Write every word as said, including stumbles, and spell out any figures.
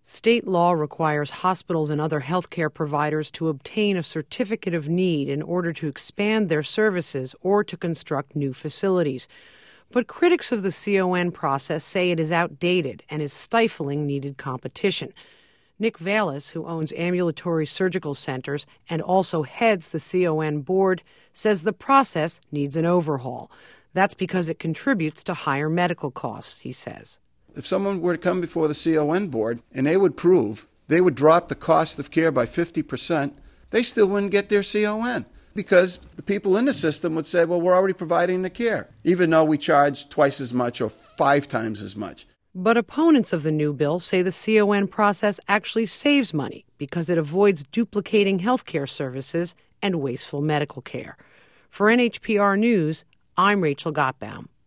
State law requires hospitals and other healthcare providers to obtain a certificate of need in order to expand their services or to construct new facilities. But critics of the C O N process say it is outdated and is stifling needed competition. Nick Vallis, who owns ambulatory surgical centers and also heads the C O N board, says the process needs an overhaul. That's because it contributes to higher medical costs, he says. If someone were to come before the C O N board and they would prove they would drop the cost of care by fifty percent, they still wouldn't get their C O N because the people in the system would say, well, we're already providing the care, even though we charge twice as much or five times as much. But opponents of the new bill say the C O N process actually saves money because it avoids duplicating healthcare services and wasteful medical care. For N H P R News, I'm Rachel Gottbaum.